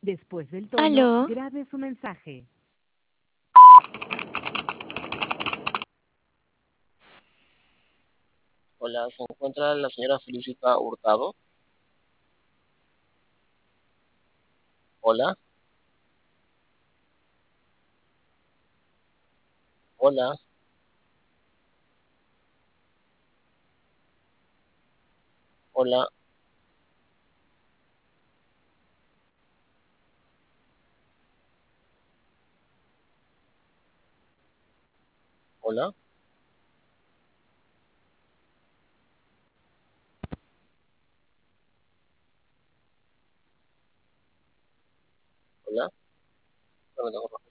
Después del tono, Aló, grabe su mensaje. Hola, ¿se encuentra la señora Felicita Hurtado? Hola, hola, hola, hola, hola. No me tengo